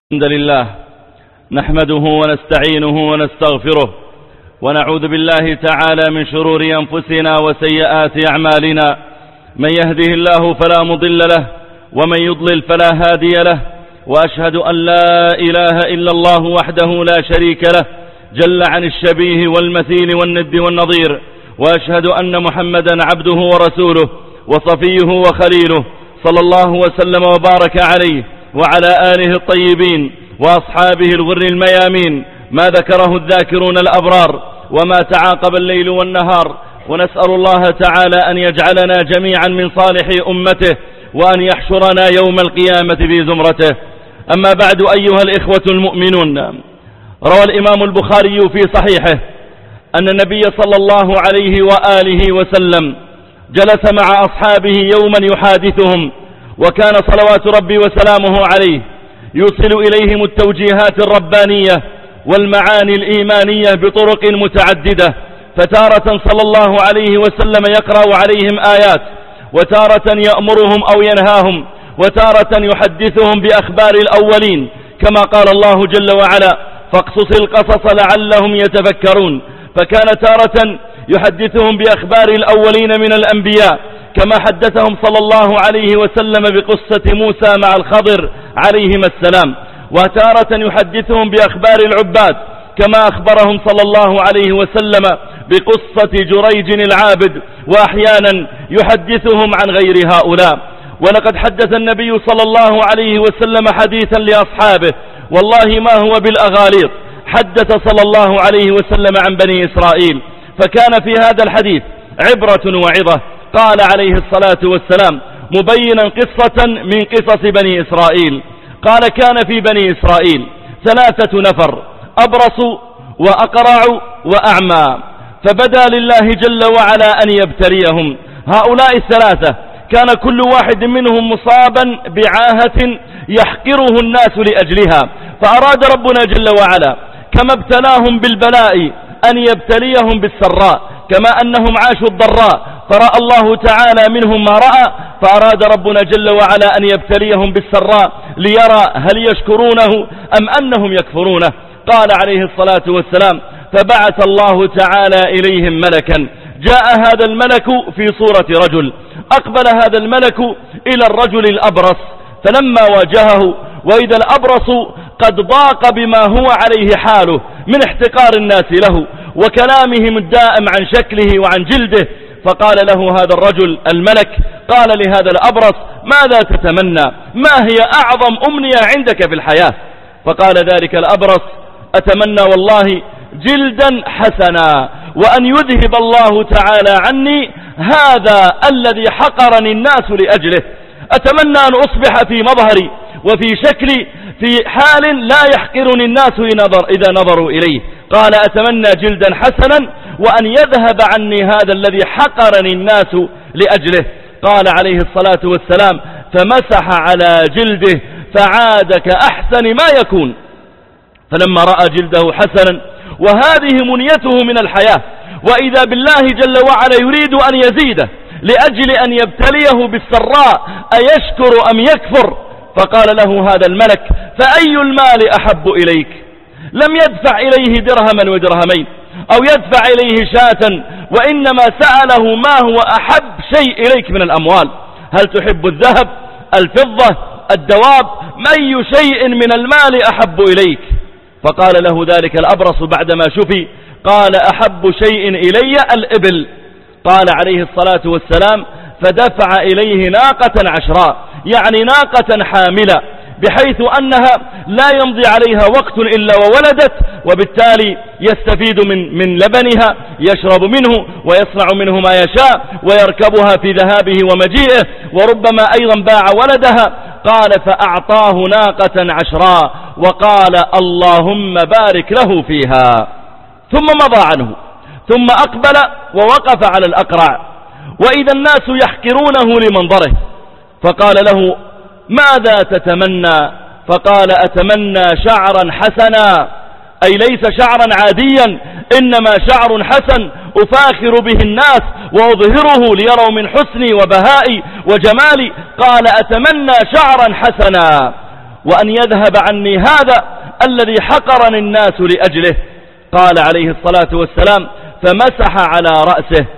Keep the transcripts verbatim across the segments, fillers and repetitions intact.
الحمد لله نحمده ونستعينه ونستغفره ونعوذ بالله تعالى من شرور أنفسنا وسيئات أعمالنا. من يهده الله فلا مضل له ومن يضلل فلا هادي له، وأشهد أن لا إله إلا الله وحده لا شريك له جل عن الشبيه والمثيل والند والنظير، وأشهد أن محمدا عبده ورسوله وصفيه وخليله صلى الله وسلم وبارك عليه وعلى آله الطيبين وأصحابه الغر الميامين، ما ذكره الذاكرون الأبرار وما تعاقب الليل والنهار. ونسأل الله تعالى أن يجعلنا جميعا من صالح أمته، وأن يحشرنا يوم القيامة في زمرته. أما بعد، أيها الإخوة المؤمنون، روى الإمام البخاري في صحيحه أن النبي صلى الله عليه وآله وسلم جلس مع أصحابه يوما يحادثهم، وكان صلوات ربي وسلامه عليه يوصل إليهم التوجيهات الربانية والمعاني الإيمانية بطرق متعددة، فتارة صلى الله عليه وسلم يقرأ عليهم آيات، وتارة يأمرهم أو ينهاهم، وتارة يحدثهم بأخبار الأولين كما قال الله جل وعلا: فاقصص القصص لعلهم يتفكرون. فكان تارة يحدثهم بأخبار الأولين من الأنبياء كما حدثهم صلى الله عليه وسلم بقصة موسى مع الخضر عليهما السلام، وتارة يحدثهم بأخبار العباد كما أخبرهم صلى الله عليه وسلم بقصة جريج العابد، وأحيانا يحدثهم عن غير هؤلاء. ولقد حدث النبي صلى الله عليه وسلم حديثا لأصحابه والله ما هو بالأغاليط، حدث صلى الله عليه وسلم عن بني إسرائيل، فكان في هذا الحديث عبرة وعظة. قال عليه الصلاة والسلام مبينا قصة من قصص بني إسرائيل، قال: كان في بني إسرائيل ثلاثة نفر، أبرص وأقرع وأعمى، فبدا لله جل وعلا أن يبتليهم. هؤلاء الثلاثة كان كل واحد منهم مصابا بعاهة يحقره الناس لأجلها، فأراد ربنا جل وعلا كما ابتلاهم بالبلاء أن يبتليهم بالسراء، كما أنهم عاشوا الضراء فرأى الله تعالى منهم ما رأى، فأراد ربنا جل وعلا أن يبتليهم بالسراء ليرى هل يشكرونه أم أنهم يكفرونه. قال عليه الصلاة والسلام: فبعث الله تعالى إليهم ملكا، جاء هذا الملك في صورة رجل، أقبل هذا الملك إلى الرجل الأبرص، فلما واجهه وإذا الأبرص قد ضاق بما هو عليه حاله من احتقار الناس له وكلامهم الدائم عن شكله وعن جلده، فقال له هذا الرجل الملك، قال لهذا الأبرص: ماذا تتمنى؟ ما هي أعظم أمنية عندك في الحياة؟ فقال ذلك الأبرص: أتمنى والله جلدا حسنا، وأن يذهب الله تعالى عني هذا الذي حقرني الناس لأجله. أتمنى أن أصبح في مظهري وفي شكلي في حال لا يحقرني الناس إذا نظروا إليه. قال: أتمنى جلدا حسنا وأن يذهب عني هذا الذي حقرني الناس لأجله. قال عليه الصلاة والسلام: فمسح على جلده فعاد كأحسن ما يكون. فلما رأى جلده حسنا وهذه منيته من الحياة، وإذا بالله جل وعلا يريد أن يزيده لأجل أن يبتليه بالسراء أيشكر أم يكفر؟ فقال له هذا الملك: فأي المال أحب إليك؟ لم يدفع إليه درهما ودرهمين أو يدفع إليه شاة، وإنما سأله ما هو أحب شيء إليك من الأموال. هل تحب الذهب، الفضة، الدواب؟ أي شيء من المال أحب إليك؟ فقال له ذلك الأبرص بعدما شفي، قال: أحب شيء إلي الإبل. قال عليه الصلاة والسلام: فدفع إليه ناقة عشراء، يعني ناقة حاملة، بحيث أنها لا يمضي عليها وقت إلا وولدت، وبالتالي يستفيد من, من لبنها، يشرب منه ويصنع منه ما يشاء ويركبها في ذهابه ومجيئه، وربما أيضا باع ولدها. قال: فأعطاه ناقة عشراء وقال: اللهم بارك له فيها. ثم مضى عنه، ثم أقبل ووقف على الأقرع، وإذا الناس يحقرونه لمنظره، فقال له: ماذا تتمنى؟ فقال: أتمنى شعرا حسنا، أي ليس شعرا عاديا، إنما شعر حسن أفاخر به الناس وأظهره ليروا من حسني وبهائي وجمالي. قال: أتمنى شعرا حسنا. وأن يذهب عني هذا الذي حقرني الناس لأجله. قال عليه الصلاة والسلام: فمسح على رأسه.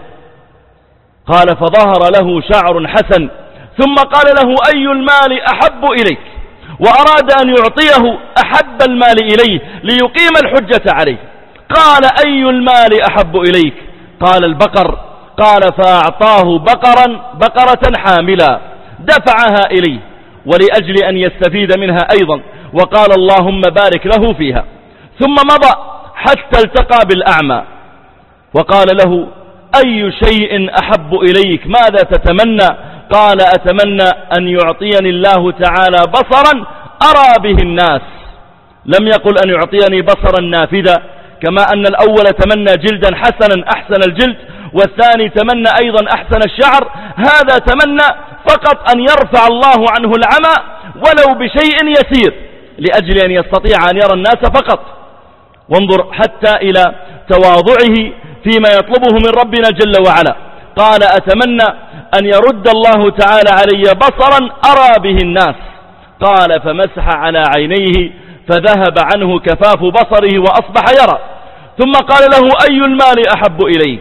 قال: فظهر له شعر حسن، ثم قال له: أي المال أحب إليك؟ وأراد أن يعطيه أحب المال إليه ليقيم الحجة عليه. قال: أي المال أحب إليك؟ قال: البقر. قال: فأعطاه بقرا بقرة حاملا دفعها إليه ولأجل أن يستفيد منها أيضا، وقال: اللهم بارك له فيها. ثم مضى حتى التقى بالأعمى وقال له: أي شيء أحب إليك؟ ماذا تتمنى؟ قال: أتمنى أن يعطيني الله تعالى بصرا أرى به الناس. لم يقل أن يعطيني بصرا نافذا، كما أن الأول تمنى جلدا حسنا أحسن الجلد، والثاني تمنى أيضا أحسن الشعر. هذا تمنى فقط أن يرفع الله عنه العمى ولو بشيء يسير لأجل أن يستطيع أن يرى الناس فقط. وانظر حتى إلى تواضعه فيما يطلبه من ربنا جل وعلا. قال: أتمنى أن يرد الله تعالى علي بصرا أرى به الناس. قال: فمسح على عينيه فذهب عنه كفاف بصره وأصبح يرى. ثم قال له: أي المال أحب إليك؟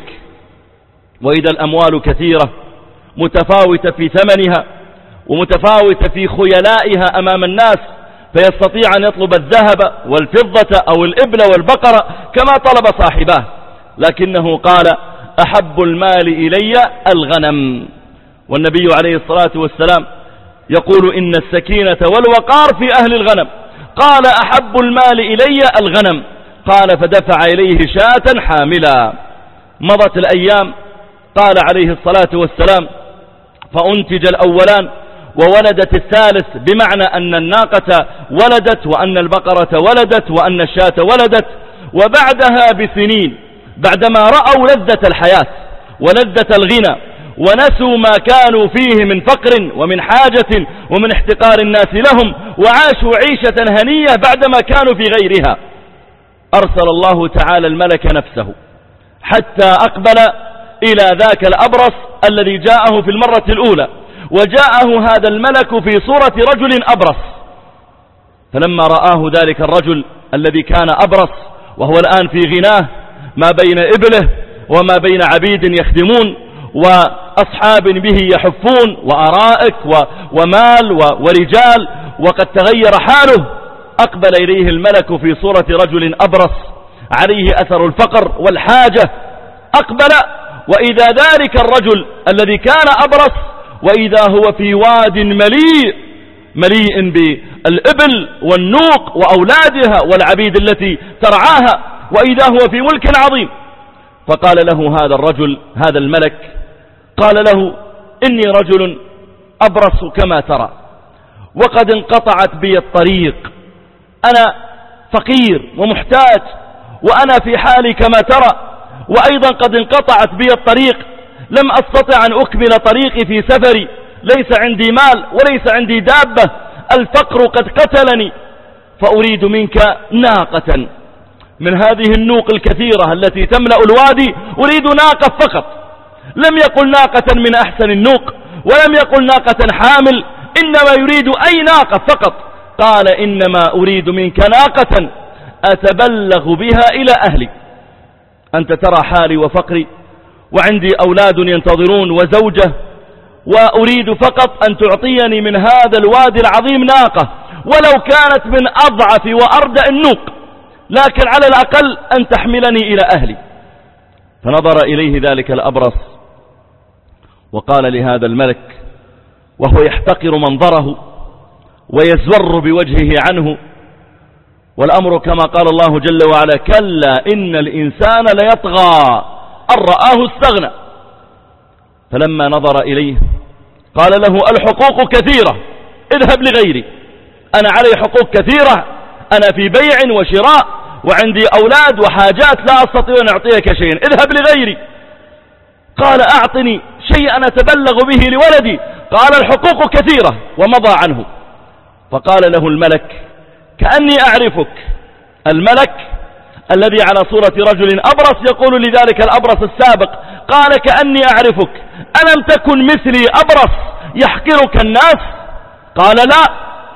وإذا الأموال كثيرة متفاوتة في ثمنها ومتفاوتة في خيلائها أمام الناس، فيستطيع أن يطلب الذهب والفضة أو الإبل والبقرة كما طلب صاحباه، لكنه قال: أحب المال إلي الغنم. والنبي عليه الصلاة والسلام يقول: إن السكينة والوقار في أهل الغنم. قال: أحب المال إلي الغنم. قال: فدفع إليه شاة حاملا. مضت الأيام. قال عليه الصلاة والسلام: فأنتج الأولان وولدت الثالث، بمعنى أن الناقة ولدت وأن البقرة ولدت وأن الشاة ولدت. وبعدها بسنين، بعدما رأوا لذة الحياة ولذة الغنى ونسوا ما كانوا فيه من فقر ومن حاجة ومن احتقار الناس لهم، وعاشوا عيشة هنية بعدما كانوا في غيرها، أرسل الله تعالى الملك نفسه حتى أقبل إلى ذاك الأبرص الذي جاءه في المرة الأولى. وجاءه هذا الملك في صورة رجل أبرص، فلما رآه ذلك الرجل الذي كان أبرص وهو الآن في غناه، ما بين إبله وما بين عبيد يخدمون وأصحاب به يحفون وأرائك ومال ورجال، وقد تغير حاله، أقبل إليه الملك في صورة رجل أبرص عليه أثر الفقر والحاجة. أقبل وإذا ذلك الرجل الذي كان أبرص وإذا هو في واد مليء مليء بالإبل والنوق وأولادها والعبيد التي ترعاها، وإذا هو في ملك عظيم. فقال له هذا الرجل، هذا الملك، قال له: إني رجل أبرص كما ترى، وقد انقطعت بي الطريق، أنا فقير ومحتاج وأنا في حالي كما ترى، وأيضا قد انقطعت بي الطريق، لم أستطع أن أكمل طريقي في سفري، ليس عندي مال وليس عندي دابة، الفقر قد قتلني، فأريد منك ناقة من هذه النوق الكثيرة التي تملأ الوادي، أريد ناقة فقط. لم يقل ناقة من أحسن النوق ولم يقل ناقة حامل، إنما يريد أي ناقة فقط. قال: إنما أريد منك ناقة أتبلغ بها إلى أهلي، أنت ترى حالي وفقري وعندي أولاد ينتظرون وزوجة، وأريد فقط أن تعطيني من هذا الوادي العظيم ناقة، ولو كانت من أضعف وأردأ النوق، لكن على الأقل أن تحملني إلى أهلي. فنظر إليه ذلك الأبرص وقال لهذا الملك وهو يحتقر منظره ويزور بوجهه عنه، والأمر كما قال الله جل وعلا: كلا إن الإنسان ليطغى أن رآه استغنى. فلما نظر إليه قال له: الحقوق كثيرة، اذهب لغيري، أنا علي حقوق كثيرة، أنا في بيع وشراء وعندي أولاد وحاجات لا أستطيع أن أعطيك شيئا، اذهب لغيري. قال: أعطني شيئا أتبلغ به لولدي. قال: الحقوق كثيرة، ومضى عنه. فقال له الملك: كأني أعرفك. الملك الذي على صورة رجل أبرص يقول لذلك الأبرص السابق: قال: كأني أعرفك، ألم تكن مثلي أبرص يحقرك الناس؟ قال: لا.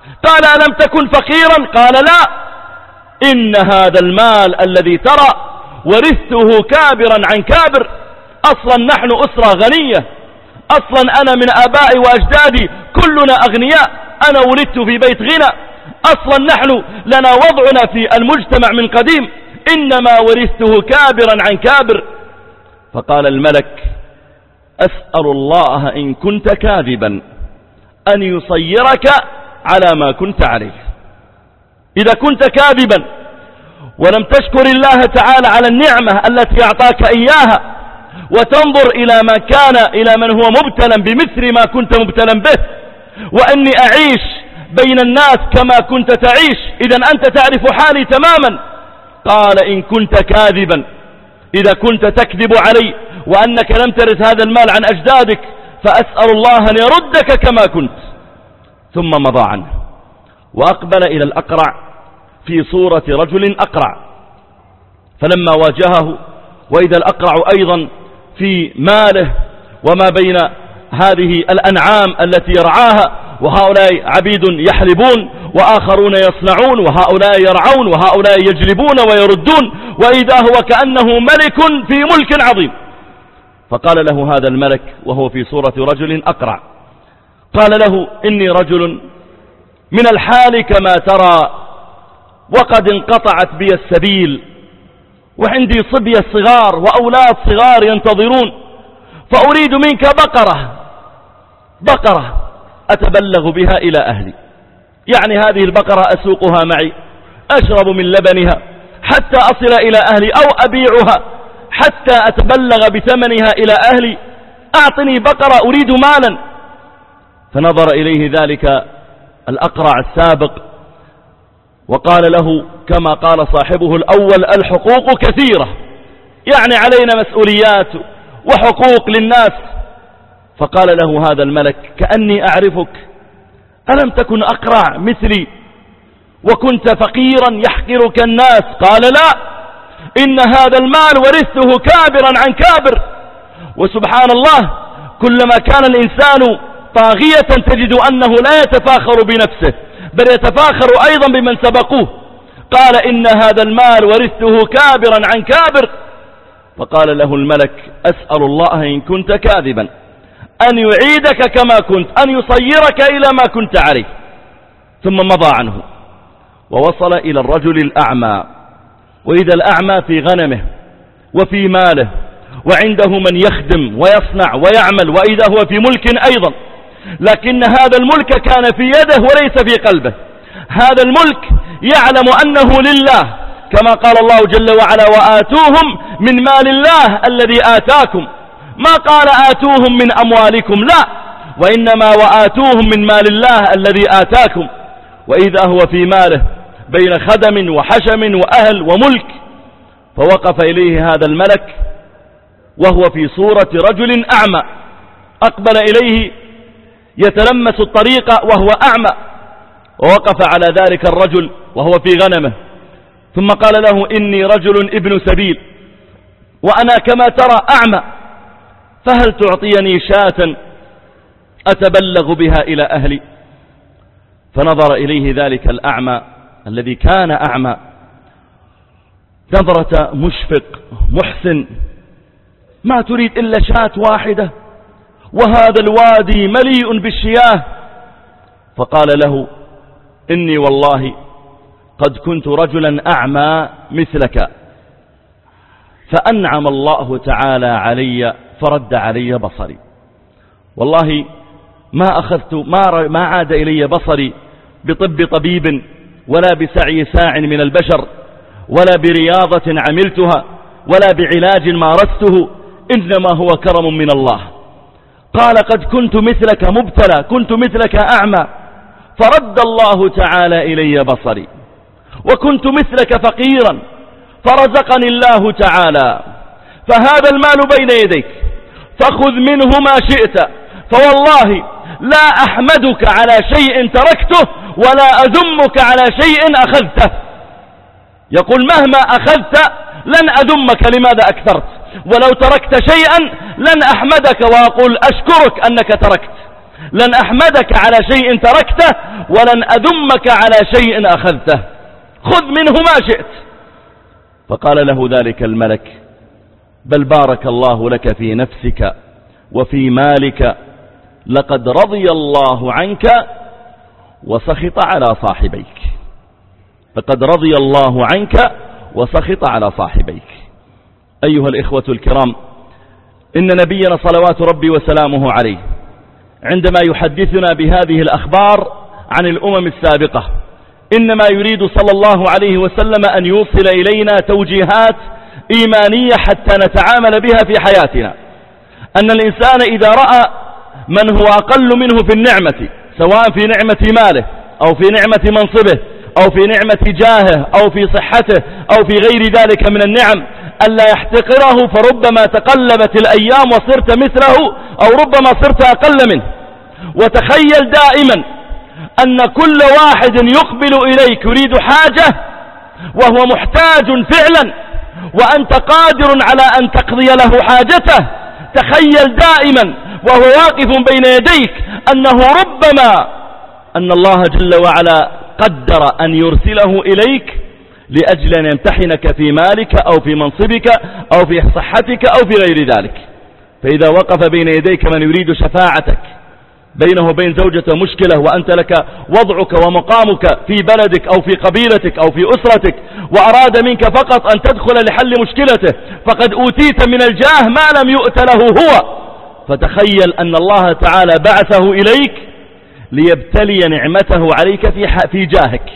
قال ألم تكن فقيرا؟ قال لا، إن هذا المال الذي ترى ورثته كابرا عن كابر. أصلا نحن أسرة غنية، أصلا أنا من آبائي وأجدادي كلنا أغنياء، أنا ولدت في بيت غنى، أصلا نحن لنا وضعنا في المجتمع من قديم، إنما ورثته كابرا عن كابر. فقال الملك أسأل الله إن كنت كاذبا أن يصيرك على ما كنت عليه. إذا كنت كاذبا ولم تشكر الله تعالى على النعمة التي أعطاك إياها وتنظر إلى ما كان إلى من هو مبتلا بمثل ما كنت مبتلا به، وأني أعيش بين الناس كما كنت تعيش، إذا أنت تعرف حالي تماما. قال إن كنت كاذبا، إذا كنت تكذب علي وأنك لم ترث هذا المال عن أجدادك، فأسأل الله أن يردك كما كنت. ثم مضى عنه وأقبل إلى الأقرع في صورة رجل أقرع، فلما واجهه وإذا الأقرع أيضا في ماله وما بين هذه الأنعام التي يرعاها، وهؤلاء عبيد يحلبون وآخرون يصنعون، وهؤلاء يرعون وهؤلاء يجلبون ويردون، وإذا هو كأنه ملك في ملك عظيم. فقال له هذا الملك وهو في صورة رجل أقرع، قال له إني رجل من الحال كما ترى، وقد انقطعت بي السبيل، وعندي صبية صغار وأولاد صغار ينتظرون، فأريد منك بقرة بقرة أتبلغ بها إلى أهلي، يعني هذه البقرة أسوقها معي، أشرب من لبنها حتى أصل إلى أهلي، أو أبيعها حتى أتبلغ بثمنها إلى أهلي، أعطني بقرة أريد مالا. فنظر إليه ذلك الأقرع السابق وقال له كما قال صاحبه الأول: الحقوق كثيرة، يعني علينا مسؤوليات وحقوق للناس. فقال له هذا الملك: كأني أعرفك، ألم تكن أقرع مثلي وكنت فقيرا يحقرك الناس؟ قال: لا، إن هذا المال ورثته كابرا عن كابر. وسبحان الله، كلما كان الإنسان طاغية تجد أنه لا يتفاخر بنفسه بل يتفاخر أيضا بمن سبقوه. قال: إن هذا المال ورثته كابرا عن كابر. فقال له الملك: أسأل الله إن كنت كاذبا أن يعيدك كما كنت، أن يصيرك إلى ما كنت عليه. ثم مضى عنه ووصل إلى الرجل الأعمى، وإذا الأعمى في غنمه وفي ماله وعنده من يخدم ويصنع ويعمل، وإذا هو في ملك أيضا، لكن هذا الملك كان في يده وليس في قلبه. هذا الملك يعلم أنه لله، كما قال الله جل وعلا: وآتوهم من مال الله الذي آتاكم. ما قال آتوهم من أموالكم، لا، وإنما وآتوهم من مال الله الذي آتاكم. وإذا هو في ماله بين خدم وحشم وأهل وملك. فوقف إليه هذا الملك وهو في صورة رجل أعمى، أقبل إليه يتلمس الطريق وهو أعمى، ووقف على ذلك الرجل وهو في غنمه، ثم قال له: إني رجل ابن سبيل وأنا كما ترى أعمى، فهل تعطيني شاة أتبلغ بها إلى أهلي؟ فنظر إليه ذلك الأعمى الذي كان أعمى نظرة مشفق محسن: ما تريد إلا شاة واحدة وهذا الوادي مليء بالشياه؟ فقال له: إني والله قد كنت رجلا أعمى مثلك، فأنعم الله تعالى علي فرد علي بصري، والله ما أخذت ما, ما عاد إلي بصري بطب طبيب ولا بسعي ساع من البشر ولا برياضة عملتها ولا بعلاج مارسته، إنما هو كرم من الله. قال: قد كنت مثلك مبتلى، كنت مثلك أعمى، فرد الله تعالى إلي بصري، وكنت مثلك فقيرا فرزقني الله تعالى، فهذا المال بين يديك فخذ منه ما شئت، فوالله لا أحمدك على شيء تركته ولا أذمك على شيء أخذته. يقول: مهما أخذت لن أذمك، لماذا أكثرت؟ ولو تركت شيئا لن أحمدك وأقول أشكرك أنك تركت. لن أحمدك على شيء تركته ولن أذمك على شيء أخذته، خذ منه ما شئت. فقال له ذلك الملك: بل بارك الله لك في نفسك وفي مالك، لقد رضي الله عنك وسخط على صاحبيك. لقد رضي الله عنك وسخط على صاحبيك. أيها الإخوة الكرام، إن نبينا صلوات ربي وسلامه عليه عندما يحدثنا بهذه الأخبار عن الأمم السابقة إنما يريد صلى الله عليه وسلم أن يوصل إلينا توجيهات إيمانية حتى نتعامل بها في حياتنا. أن الإنسان إذا رأى من هو أقل منه في النعمة، سواء في نعمة ماله أو في نعمة منصبه أو في نعمة جاهه أو في صحته أو في غير ذلك من النعم، ألا يحتقره، فربما تقلبت الأيام وصرت مثله أو ربما صرت أقل منه. وتخيل دائما أن كل واحد يقبل إليك يريد حاجة وهو محتاج فعلا وأنت قادر على أن تقضي له حاجته. تخيل دائما وهو واقف بين يديك أنه ربما أن الله جل وعلا قدر أن يرسله إليك لأجل أن يمتحنك في مالك أو في منصبك أو في صحتك أو في غير ذلك. فإذا وقف بين يديك من يريد شفاعتك، بينه وبين زوجته مشكلة وأنت لك وضعك ومقامك في بلدك أو في قبيلتك أو في أسرتك، وأراد منك فقط أن تدخل لحل مشكلته، فقد أوتيت من الجاه ما لم يؤت له هو. فتخيل أن الله تعالى بعثه إليك ليبتلي نعمته عليك في في جاهك،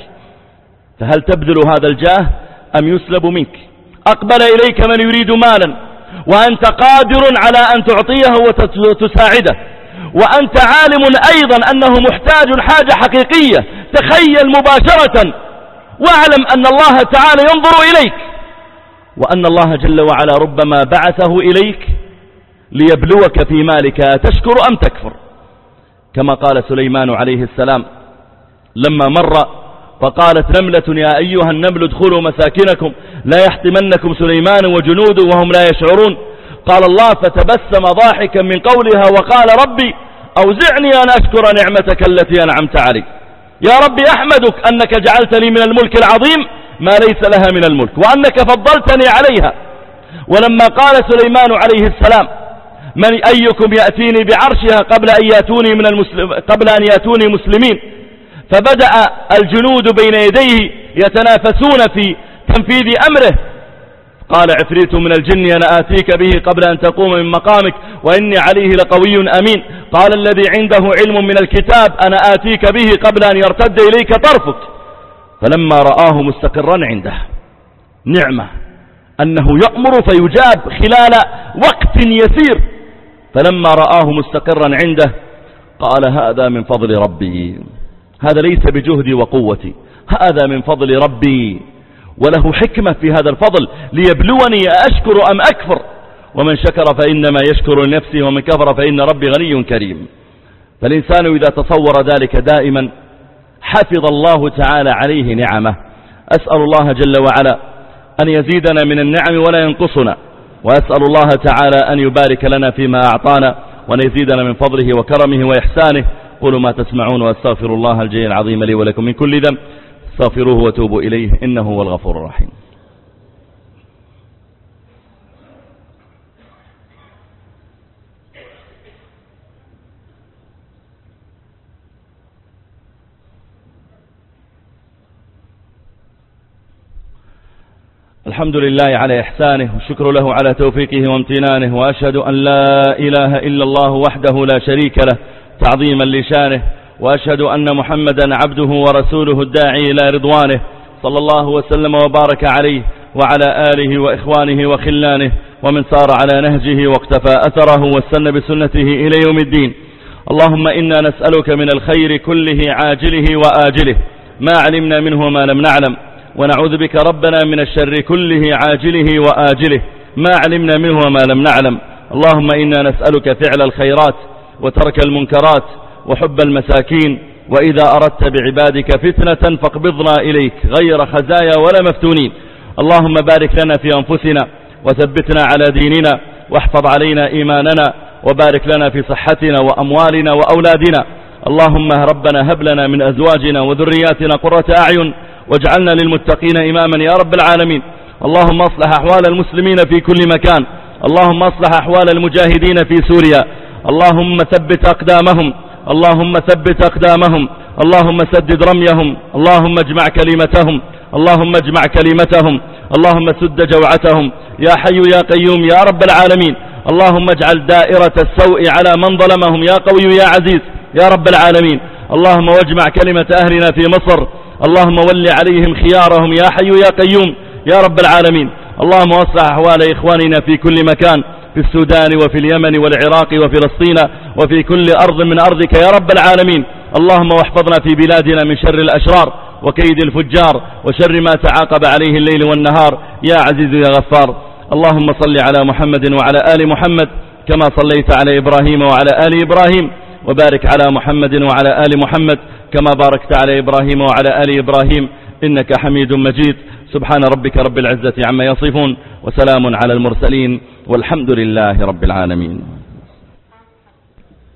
فهل تبذل هذا الجاه أم يسلب منك؟ أقبل إليك من يريد مالا وأنت قادر على أن تعطيه وتساعده، وأنت عالم أيضا أنه محتاج حاجة حقيقية. تخيل مباشرة واعلم أن الله تعالى ينظر إليك، وأن الله جل وعلا ربما بعثه إليك ليبلوك في مالك تشكر أم تكفر. كما قال سليمان عليه السلام لما مر فقالت نملة يا أيها النمل ادخلوا مساكنكم لا يحطمنكم سليمان وجنوده وهم لا يشعرون. قال الله فتبسم ضاحكا من قولها وقال ربي أوزعني أن أشكر نعمتك التي أنعمت علي. يا ربي أحمدك أنك جعلتني من الملك العظيم ما ليس لها من الملك، وأنك فضلتني عليها. ولما قال سليمان عليه السلام من أيكم يأتيني بعرشها قبل أن يأتوني من المسلم قبل أن يأتوني مسلمين، فبدأ الجنود بين يديه يتنافسون في تنفيذ أمره. قال عفريت من الجن أنا آتيك به قبل أن تقوم من مقامك وإني عليه لقوي أمين. قال الذي عنده علم من الكتاب أنا آتيك به قبل أن يرتد إليك طرفك. فلما رآه مستقرا عنده، نعمة أنه يأمر فيجاب خلال وقت يسير، فلما رآه مستقرا عنده قال هذا من فضل ربي، هذا ليس بجهدي وقوتي، هذا من فضل ربي، وله حكمة في هذا الفضل ليبلوني أشكر أم أكفر، ومن شكر فإنما يشكر لنفسه ومن كفر فإن ربي غني كريم. فالإنسان إذا تصور ذلك دائما حفظ الله تعالى عليه نعمه. أسأل الله جل وعلا أن يزيدنا من النعم ولا ينقصنا، وأسأل الله تعالى أن يبارك لنا فيما أعطانا وأن يزيدنا من فضله وكرمه وإحسانه. قولوا ما تسمعون وأستغفر الله الجليل العظيم لي ولكم من كل ذنب استغفروه وتوبوا إليه إنه هو الغفور الرحيم. الحمد لله على إحسانه والشكر له على توفيقه وامتنانه، وأشهد أن لا إله إلا الله وحده لا شريك له تعظيما لشانه، وأشهد أن محمدا عبده ورسوله الداعي إلى رضوانه صلى الله وسلم وبارك عليه وعلى آله وإخوانه وخلانه ومن سار على نهجه واقتفى أثره واستنى بسنته إلى يوم الدين. اللهم إنا نسألك من الخير كله عاجله وآجله ما علمنا منه وما لم نعلم، ونعوذ بك ربنا من الشر كله عاجله وآجله ما علمنا منه وما لم نعلم. اللهم إنا نسألك فعل الخيرات وترك المنكرات وحب المساكين، وإذا أردت بعبادك فتنة فاقبضنا إليك غير خزايا ولا مفتونين. اللهم بارك لنا في أنفسنا وثبتنا على ديننا واحفظ علينا إيماننا وبارك لنا في صحتنا وأموالنا وأولادنا. اللهم ربنا هب لنا من أزواجنا وذرياتنا قرة أعين واجعلنا للمتقين إماما يا رب العالمين. اللهم اصلح أحوال المسلمين في كل مكان. اللهم اصلح أحوال المجاهدين في سوريا. اللهم ثبت أقدامهم. اللهم ثبت أقدامهم. اللهم سدد رميهم. اللهم اجمع كلمتهم. اللهم اجمع كلمتهم. اللهم سد جوعتهم يا حي يا قيوم يا رب العالمين. اللهم اجعل دائرة السوء على من ظلمهم يا قوي يا عزيز يا رب العالمين. اللهم واجمع كلمة أهلنا في مصر. اللهم ول عليهم خيارهم يا حي يا قيوم يا رب العالمين. اللهم اصلح أحوال إخواننا في كل مكان، في السودان وفي اليمن والعراق وفلسطين وفي كل أرض من أرضك يا رب العالمين. اللهم واحفظنا في بلادنا من شر الأشرار وكيد الفجار وشر ما تعاقب عليه الليل والنهار يا عزيز يا غفار. اللهم صل على محمد وعلى آل محمد كما صليت على إبراهيم وعلى آل إبراهيم، وبارك على محمد وعلى آل محمد كما باركت على إبراهيم وعلى آل إبراهيم إنك حميد مجيد. سبحان ربك رب العزة عما يصفون وسلام على المرسلين والحمد لله رب العالمين.